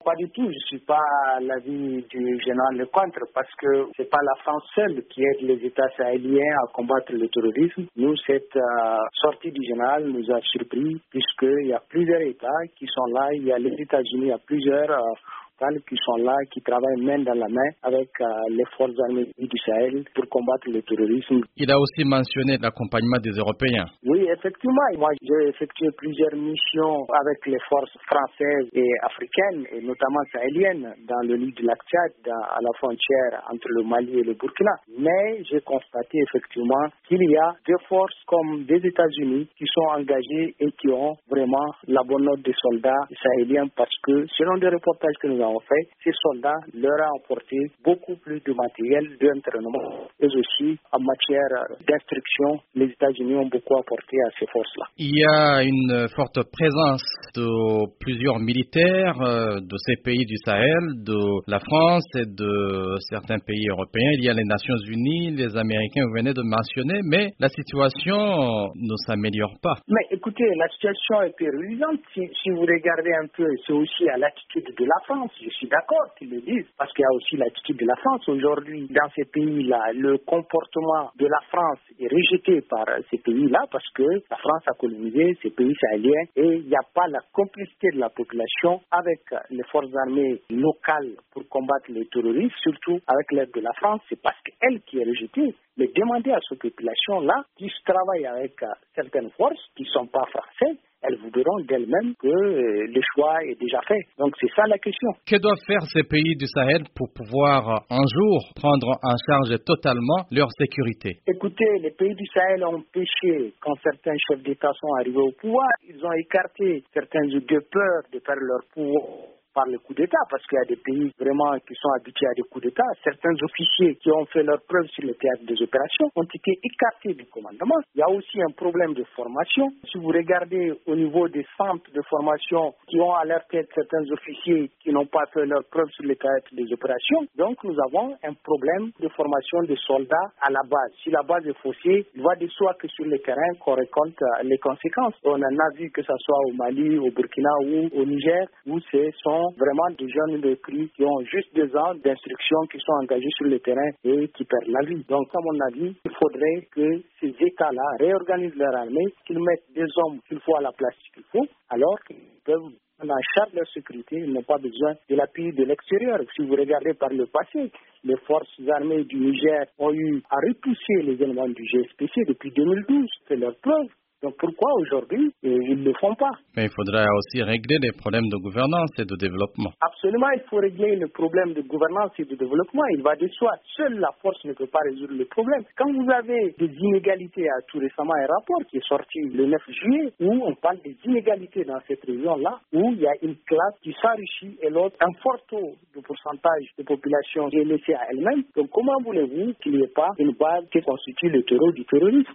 Pas du tout, je ne suis pas à l'avis du général Lecointre parce que c'est pas la France seule qui aide les États sahéliens à combattre le terrorisme. Nous, cette sortie du général nous a surpris puisqu'il y a plusieurs États qui sont là. Il y a les États-Unis, il y a plusieurs qui sont là, qui travaillent main dans la main avec les forces armées du Sahel pour combattre le terrorisme. Il a aussi mentionné l'accompagnement des Européens. Oui, effectivement. Moi, j'ai effectué plusieurs missions avec les forces françaises et africaines, et notamment sahéliennes, dans le lit du lac Tchad, à la frontière entre le Mali et le Burkina. Mais j'ai constaté effectivement qu'il y a des forces comme des États-Unis qui sont engagées et qui ont vraiment la bonne note des soldats sahéliens parce que, selon des reportages que nous avons faits, ces soldats leur ont apporté beaucoup plus de matériel, d'entraînement, et aussi en matière d'instruction, les États-Unis ont beaucoup apporté à ces forces-là. Il y a une forte présence de plusieurs militaires de ces pays du Sahel, de la France et de certains pays européens. Il y a les Nations Unies, les Américains, vous venez de mentionner, mais la situation ne s'améliore pas. Mais écoutez, la situation est périllante. Si vous regardez un peu, c'est aussi à l'attitude de la France. Je suis d'accord qu'ils le disent, parce qu'il y a aussi l'attitude de la France. Aujourd'hui, dans ces pays-là, le comportement de la France est rejeté par ces pays-là parce que la France a colonisé ces pays sahéliens et il n'y a pas la complicité de la population avec les forces armées locales pour combattre les terroristes, surtout avec l'aide de la France. C'est parce qu'elle qui est rejetée. Mais demandez à ces populations-là qui travaillent avec certaines forces qui ne sont pas françaises, elles vous diront d'elles-mêmes que le choix est déjà fait. Donc c'est ça la question. Que doivent faire ces pays du Sahel pour pouvoir un jour prendre en charge totalement leur sécurité? Écoutez, les pays du Sahel ont péché quand certains chefs d'État sont arrivés au pouvoir. Ils ont écarté certains de peur de faire leur pouvoir par le coup d'État, parce qu'il y a des pays vraiment qui sont habitués à des coups d'État. Certains officiers qui ont fait leurs preuves sur le théâtre des opérations ont été écartés du commandement. Il y a aussi un problème de formation. Si vous regardez au niveau des centres de formation qui ont à leur tête certains officiers qui n'ont pas fait leurs preuves sur le théâtre des opérations, donc nous avons un problème de formation des soldats à la base. Si la base est faussée, il va de soi que sur le terrain qu'on récolte les conséquences. On en a vu que ce soit au Mali, au Burkina ou au Niger, où ce sont vraiment des jeunes recrues qui ont juste 2 ans d'instruction, qui sont engagés sur le terrain et qui perdent la vie. Donc, à mon avis, il faudrait que ces États-là réorganisent leur armée, qu'ils mettent des hommes qu'il faut à la place qu'il faut, alors qu'ils peuvent prendre en charge leur sécurité. Ils n'ont pas besoin de l'appui de l'extérieur. Si vous regardez par le passé, les forces armées du Niger ont eu à repousser les éléments du GSPC depuis 2012. C'est leur preuve. Donc pourquoi aujourd'hui ils ne le font pas? Mais il faudra aussi régler les problèmes de gouvernance et de développement. Absolument, il faut régler le problème de gouvernance et de développement. Il va de soi. Seule la force ne peut pas résoudre le problème. Quand vous avez des inégalités, il y a tout récemment un rapport qui est sorti le 9 juillet où on parle des inégalités dans cette région-là, où il y a une classe qui s'enrichit et l'autre, un fort taux de pourcentage de population qui est laissée à elle-même. Donc comment voulez-vous qu'il n'y ait pas une base qui constitue le terreau du terrorisme?